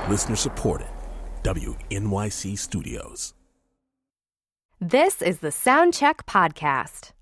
Listener supported. WNYC Studios. This is the Soundcheck Podcast.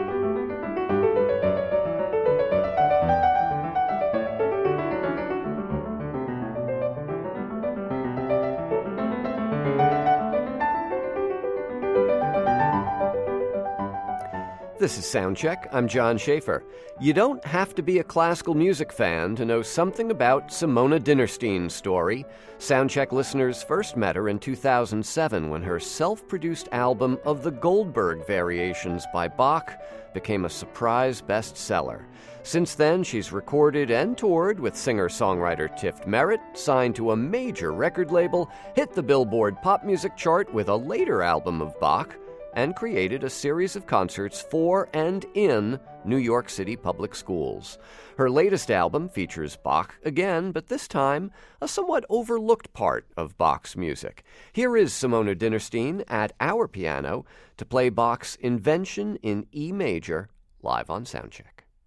This is Soundcheck. I'm John Schaefer. You don't have to be a classical music fan to know something about Simona Dinnerstein's story. Soundcheck listeners first met her in 2007 when her self-produced album of the Goldberg Variations by Bach became a surprise bestseller. Since then, she's recorded and toured with singer-songwriter Tift Merritt, signed to a major record label, hit the Billboard pop music chart with a later album of Bach, and created a series of concerts for and in New York City public schools. Her latest album features Bach again, but this time a somewhat overlooked part of Bach's music. Here is Simona Dinnerstein at our piano to play Bach's Invention in E major, live on Soundcheck.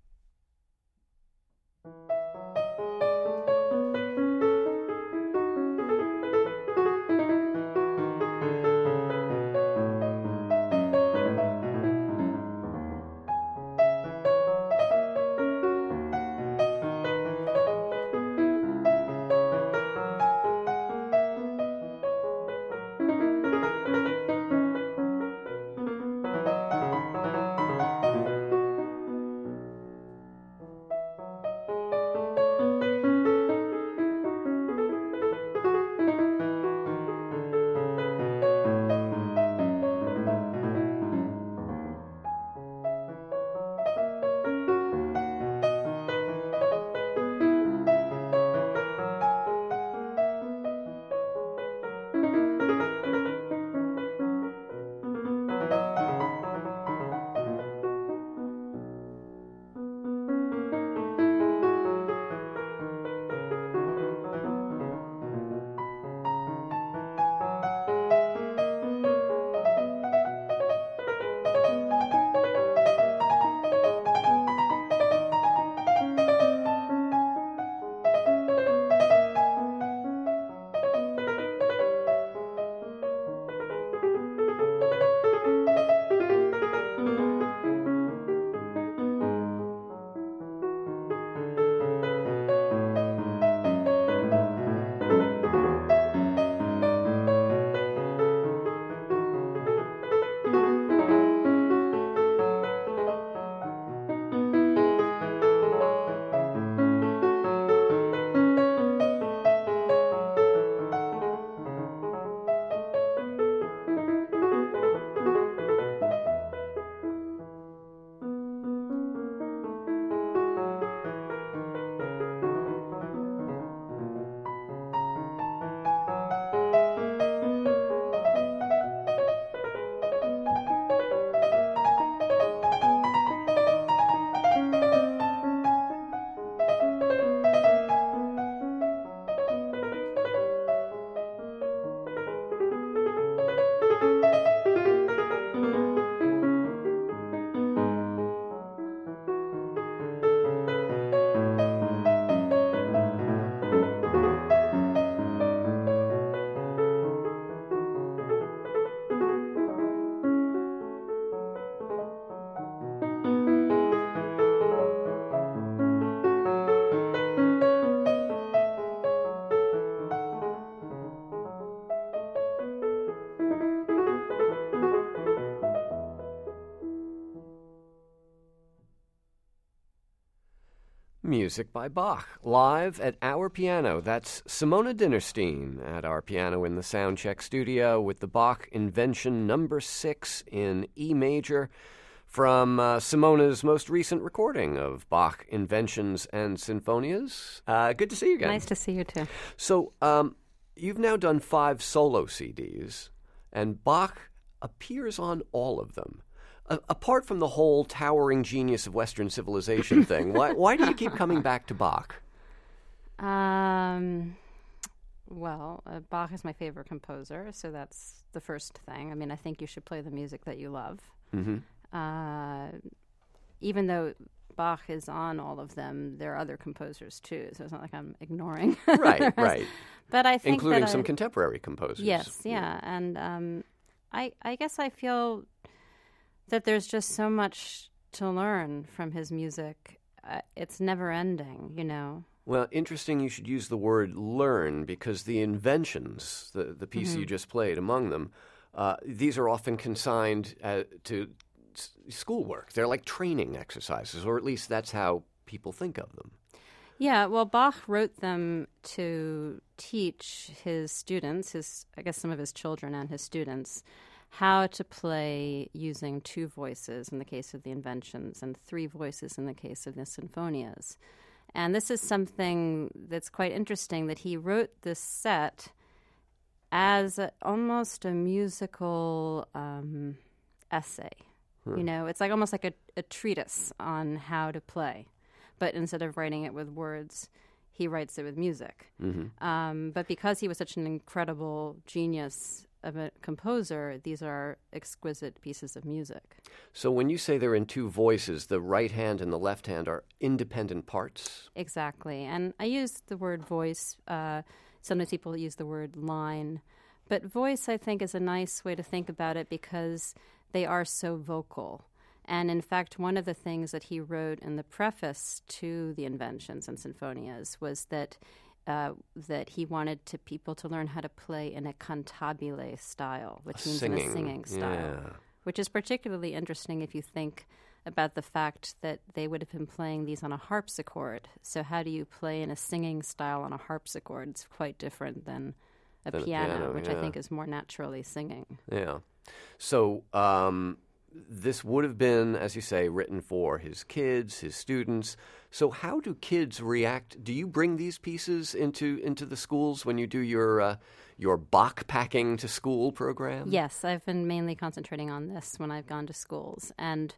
Music by Bach, live at our piano. That's Simona Dinnerstein at our piano in the Soundcheck studio with the Bach Invention number 6 in E major from Simona's most recent recording of Bach Inventions and Sinfonias. Good to see you again. Nice to see you too. So you've now done 5 solo CDs, and Bach appears on all of them. Apart from the whole towering genius of Western civilization thing, why do you keep coming back to Bach? Bach is my favorite composer, so that's the first thing. I mean, I think you should play the music that you love. Mm-hmm. Even though Bach is on all of them, there are other composers too. So it's not like I'm ignoring Right, right. But I think including that some contemporary composers. Yes, yeah. And I guess I feel that there's just so much to learn from his music. It's never ending, you know. Well, interesting you should use the word learn, because the inventions, the piece you just played among them, these are often consigned to schoolwork. They're like training exercises, or at least that's how people think of them. Yeah, well, Bach wrote them to teach his students, I guess some of his children and his students, how to play using 2 voices in the case of the inventions and 3 voices in the case of the sinfonias. And this is something that's quite interesting, that he wrote this set as almost a musical essay. You know, it's like almost like a treatise on how to play. But instead of writing it with words, he writes it with music. But because he was such an incredible genius of a composer, these are exquisite pieces of music. So when you say they're in 2 voices, the right hand and the left hand are independent parts? Exactly. And I use the word voice. Sometimes people use the word line. But voice, I think, is a nice way to think about it because they are so vocal. And in fact, one of the things that he wrote in the preface to the Inventions and Sinfonias was that he wanted people to learn how to play in a cantabile style, which means in a singing style, which is particularly interesting if you think about the fact that they would have been playing these on a harpsichord. So how do you play in a singing style on a harpsichord? It's quite different than a piano, which I think is more naturally singing. Yeah. So this would have been, as you say, written for his kids, his students. So how do kids react? Do you bring these pieces into the schools when you do your Bach packing to school program? Yes, I've been mainly concentrating on this when I've gone to schools. And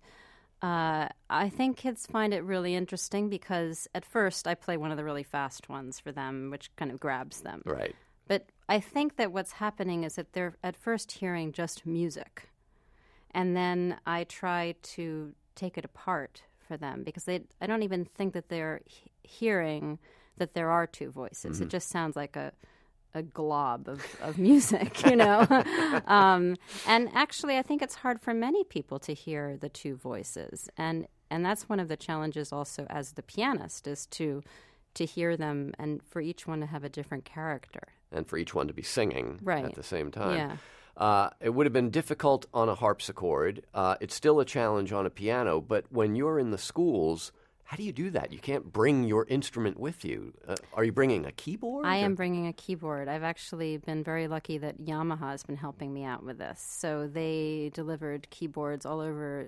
I think kids find it really interesting because at first I play one of the really fast ones for them, which kind of grabs them. Right. But I think that what's happening is that they're at first hearing just music. And then I try to take it apart for them because I don't even think that they're hearing that there are 2 voices. It just sounds like a glob of music, you know. And actually, I think it's hard for many people to hear the 2 voices. And that's one of the challenges also as the pianist is to hear them and for each one to have a different character. And for each one to be singing at the same time. Yeah. It would have been difficult on a harpsichord. It's still a challenge on a piano, but when you're in the schools, how do you do that? You can't bring your instrument with you. Are you bringing a keyboard? I am bringing a keyboard. I've actually been very lucky that Yamaha has been helping me out with this. So they delivered keyboards all over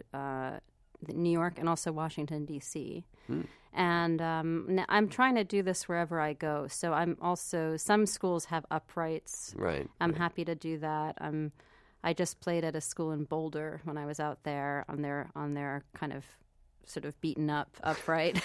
New York and also Washington, D.C. And I'm trying to do this wherever I go. So I'm also, some schools have uprights. Right. I'm happy to do that. I just played at a school in Boulder when I was out there on their kind of sort of beaten up upright.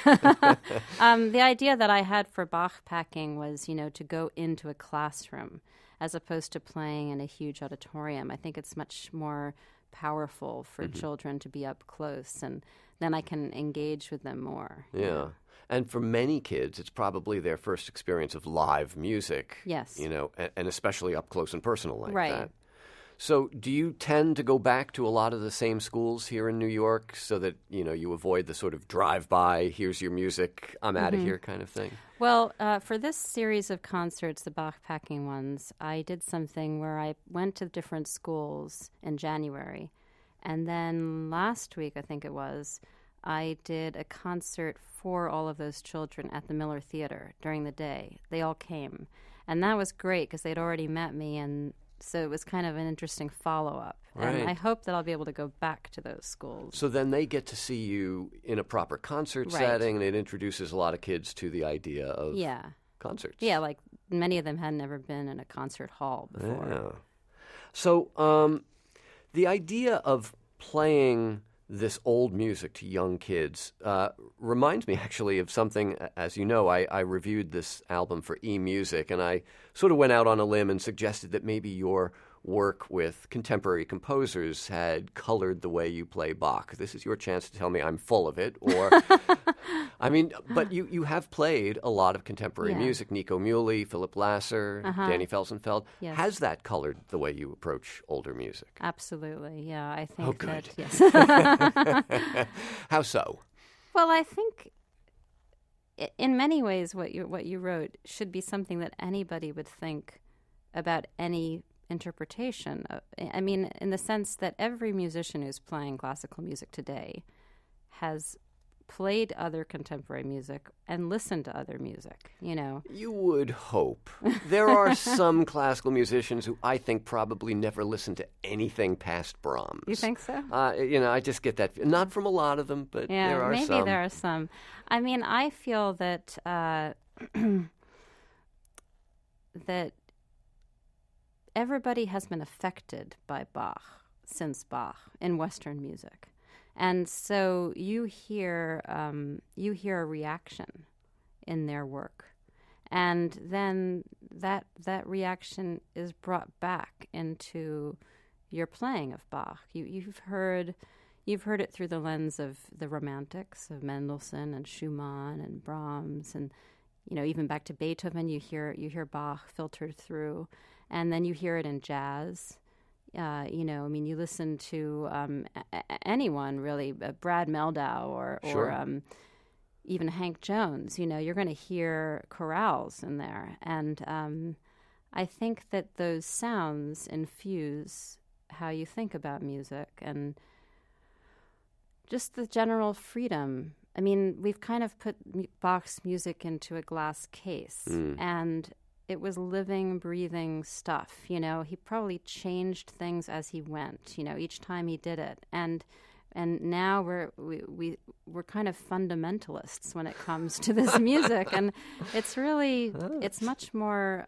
The idea that I had for Bach packing was, to go into a classroom as opposed to playing in a huge auditorium. I think it's much more powerful for children to be up close, and then I can engage with them more. Yeah. And for many kids, it's probably their first experience of live music. Yes. And especially up close and personal like right. that. So do you tend to go back to a lot of the same schools here in New York so that, you avoid the sort of drive-by, here's your music, I'm out of here kind of thing? Well, for this series of concerts, the Bach packing ones, I did something where I went to different schools in January. And then last week, I think it was, I did a concert for all of those children at the Miller Theater during the day. They all came. And that was great because they'd already met me, and so it was kind of an interesting follow-up. Right. And I hope that I'll be able to go back to those schools. So then they get to see you in a proper concert setting, and it introduces a lot of kids to the idea of concerts. Yeah, like many of them had never been in a concert hall before. Yeah. So the idea of playing this old music to young kids reminds me actually of something. As you know, I reviewed this album for eMusic, and I sort of went out on a limb and suggested that maybe your work with contemporary composers had colored the way you play Bach. This is your chance to tell me I'm full of it, or... I mean, but you have played a lot of contemporary music, Nico Muhly, Philip Lasser, Danny Felsenfeld. Yes. Has that colored the way you approach older music? Absolutely, yeah. I think good. that, yes. How so? Well, I think in many ways what you wrote should be something that anybody would think about any interpretation. I mean, in the sense that every musician who's playing classical music today has played other contemporary music and listened to other music, you know. You would hope. There are some classical musicians who I think probably never listened to anything past Brahms. You think so? I just get that. Not from a lot of them, but there are maybe some. There are some. I mean, I feel that that everybody has been affected by Bach since Bach in Western music. And so you hear a reaction in their work, and then that reaction is brought back into your playing of Bach. You've heard it through the lens of the Romantics of Mendelssohn and Schumann and Brahms, and even back to Beethoven. You hear Bach filtered through, and then you hear it in jazz. You listen to anyone really, Brad Meldau or even Hank Jones. You're going to hear chorales in there, and I think that those sounds infuse how you think about music and just the general freedom. I mean, we've kind of put Bach's music into a glass case, and it was living, breathing stuff. He probably changed things as he went. Each time he did it, and now we're kind of fundamentalists when it comes to this music, and it's really it's much more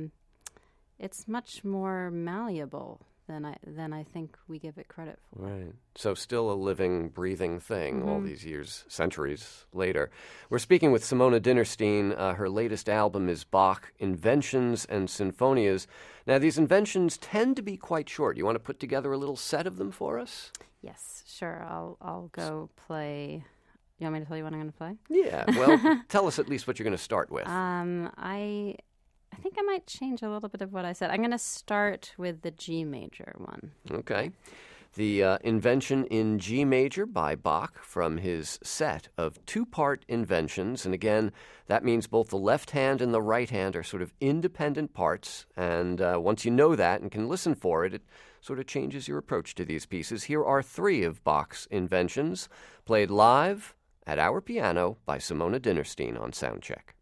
malleable than I think we give it credit for. Right. So still a living, breathing thing all these years, centuries later. We're speaking with Simona Dinnerstein. Her latest album is Bach, Inventions and Sinfonias. Now, these inventions tend to be quite short. You want to put together a little set of them for us? Yes, sure. I'll go play. You want me to tell you what I'm going to play? Yeah. Well, tell us at least what you're going to start with. I think I might change a little bit of what I said. I'm going to start with the G major one. Okay. The Invention in G major by Bach from his set of two-part inventions. And again, that means both the left hand and the right hand are sort of independent parts. And once you know that and can listen for it, it sort of changes your approach to these pieces. Here are three of Bach's inventions, played live at our piano by Simona Dinnerstein on Soundcheck.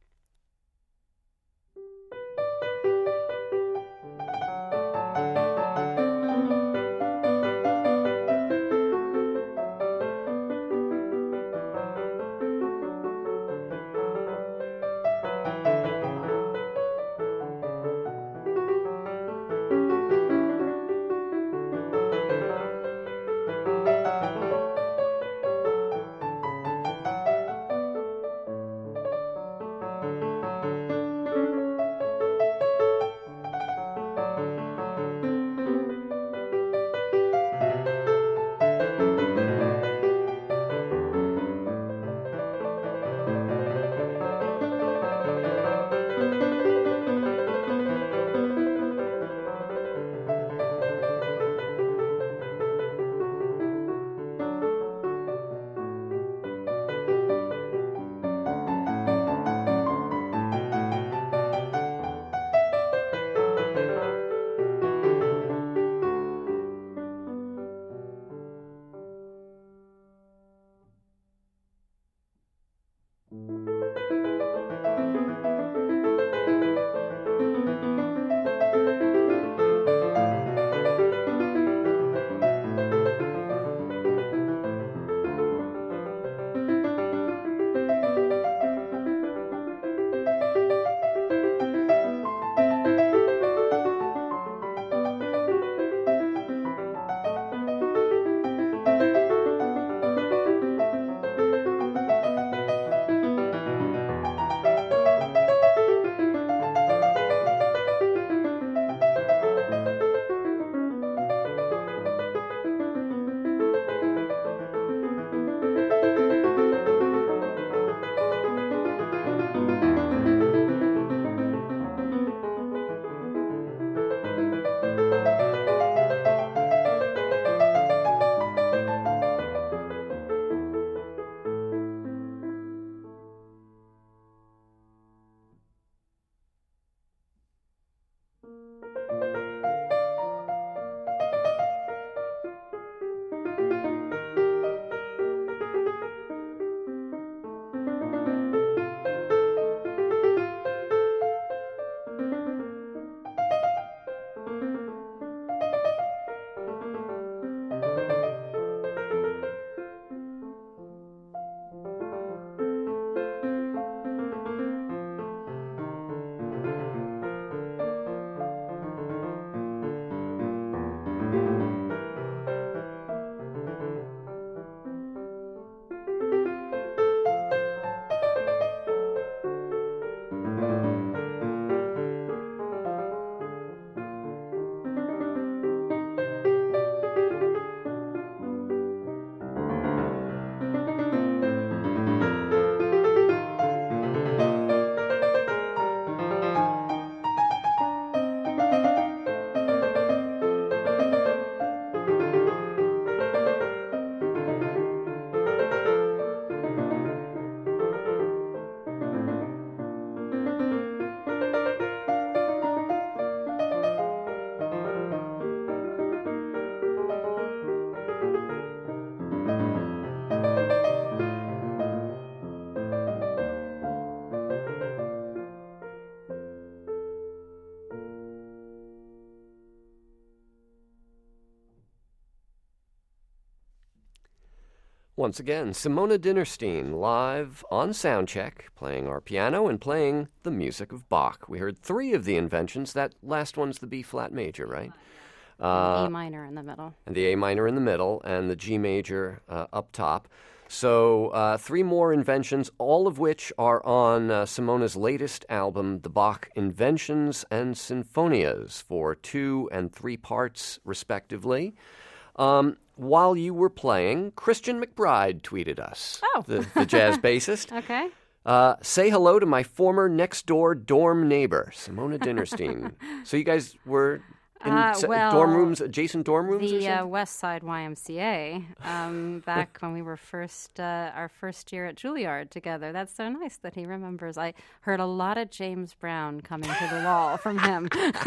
Once again, Simona Dinnerstein live on Soundcheck, playing our piano and playing the music of Bach. We heard 3 of the inventions. That last one's the B-flat major, right? A minor in the middle. And the A minor in the middle, and the G major up top. So 3 more inventions, all of which are on Simona's latest album, The Bach Inventions and Sinfonias, for 2 and 3 parts, respectively. While you were playing, Christian McBride tweeted us, the jazz bassist. Okay. Say hello to my former next-door dorm neighbor, Simona Dinnerstein. So you guys were in dorm rooms, adjacent dorm rooms or something? The West Side YMCA, back when we were our first year at Juilliard together. That's so nice that he remembers. I heard a lot of James Brown coming to the wall from him.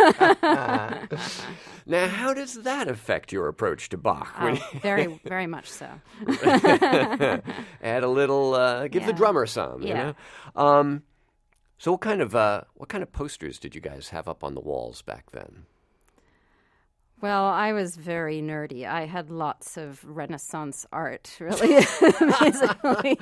Now, how does that affect your approach to Bach? Very, very much so. Add a little, give the drummer some, you know? So what kind of posters did you guys have up on the walls back then? Well, I was very nerdy. I had lots of Renaissance art, really, basically.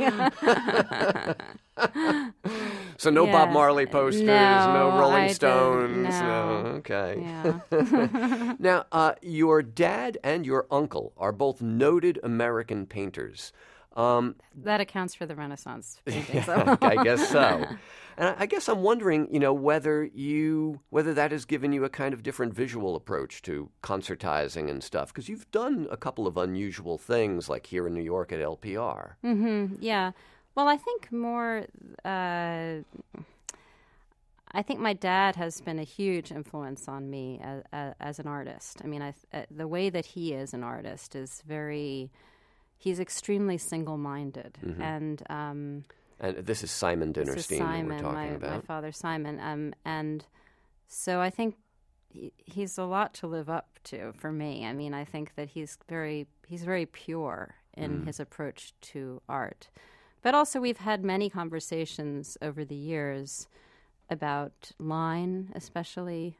So no Bob Marley posters, no Rolling Stones. No. Okay. Yeah. Now, your dad and your uncle are both noted American painters. That accounts for the Renaissance paintings. I guess so. And I guess I'm wondering, whether that has given you a kind of different visual approach to concertizing and stuff, because you've done a couple of unusual things, like here in New York at LPR. Mm-hmm. Yeah. Well, I think more. I think my dad has been a huge influence on me as an artist. I mean, the way that he is an artist is he's extremely single-minded, and this is Simon Dinnerstein that we're talking about. My father, Simon. And so I think he's a lot to live up to for me. I mean, I think that he's very pure in his approach to art. But also we've had many conversations over the years about line, especially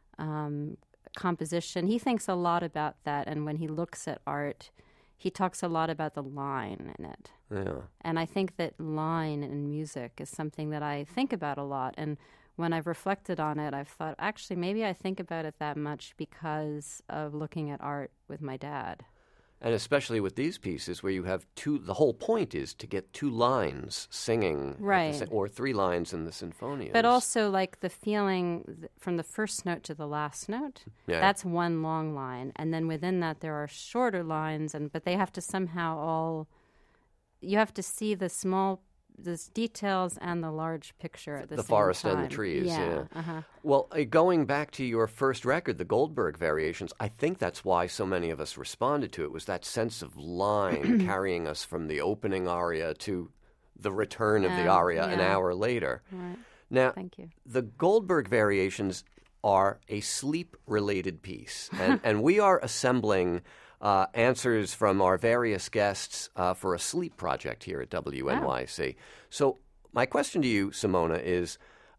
composition. He thinks a lot about that, and when he looks at art, he talks a lot about the line in it. Yeah. And I think that line in music is something that I think about a lot. And when I've reflected on it, I've thought, actually, maybe I think about it that much because of looking at art with my dad. And especially with these pieces where you have the whole point is to get 2 lines singing, right, or 3 lines in the sinfonias. But also like the feeling from the first note to the last note, that's one long line. And then within that there are shorter lines, but they have to somehow you have to see the details and the large picture at the same time. The forest and the trees, yeah. Uh-huh. Well, going back to your first record, the Goldberg Variations, I think that's why so many of us responded to it, was that sense of line carrying us from the opening aria to the return of the aria an hour later. Right. Now, thank you. The Goldberg Variations are a sleep-related piece, and we are assembling answers from our various guests for a sleep project here at WNYC. So my question to you, Simona, is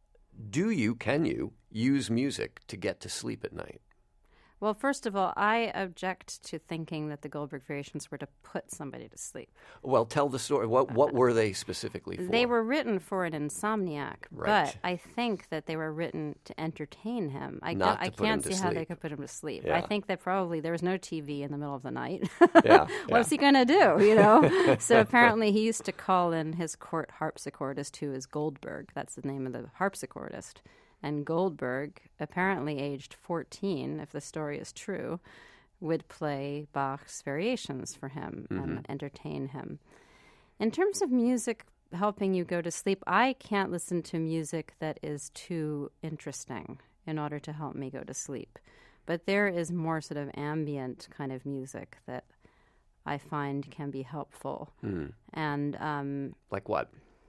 can you use music to get to sleep at night? Well, first of all, I object to thinking that the Goldberg Variations were to put somebody to sleep. Well, tell the story. What were they specifically for? They were written for an insomniac, right. But I think that they were written to entertain him. I him can't to see how sleep. they could put him to sleep. Yeah. I think that probably there was no TV in the middle of the night. What's he going to do, So apparently he used to call in his court harpsichordist, who is Goldberg. That's the name of the harpsichordist. And Goldberg, apparently aged 14, if the story is true, would play Bach's Variations for him and entertain him. In terms of music helping you go to sleep, I can't listen to music that is too interesting in order to help me go to sleep. But there is more sort of ambient kind of music that I find can be helpful. And like what?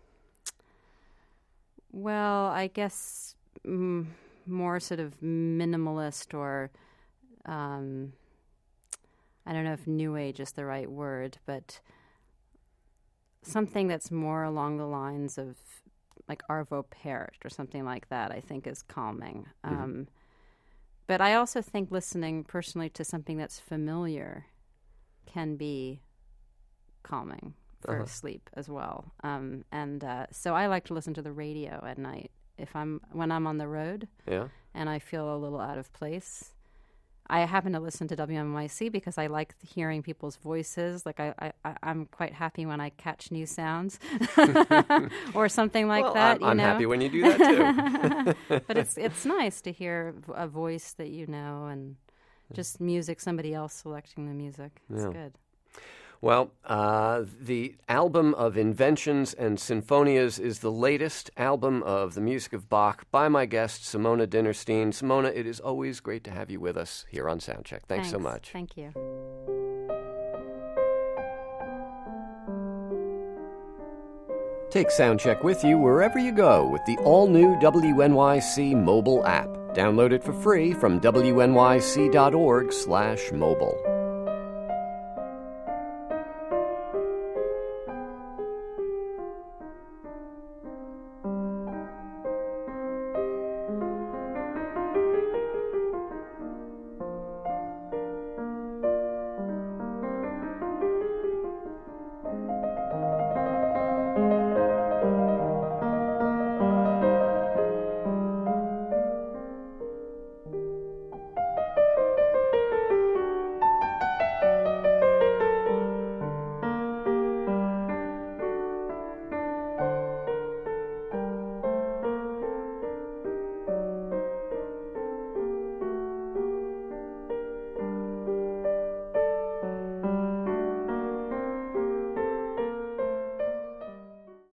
Well, I guess more sort of minimalist, or I don't know if New Age is the right word, but something that's more along the lines of like Arvo Pärt or something like that, I think is calming. But I also think listening personally to something that's familiar can be calming for sleep as well. So I like to listen to the radio at night when I'm on the road. Yeah. And I feel a little out of place. I happen to listen to WNYC because I like hearing people's voices. Like I'm quite happy when I catch new sounds or something like that. I'm happy when you do that too. But it's nice to hear a voice that you know and just music, somebody else selecting the music. It's good. Well, the album of Inventions and Sinfonias is the latest album of the music of Bach by my guest, Simona Dinnerstein. Simona, it is always great to have you with us here on Soundcheck. Thanks so much. Thank you. Take Soundcheck with you wherever you go with the all-new WNYC mobile app. Download it for free from wnyc.org/mobile.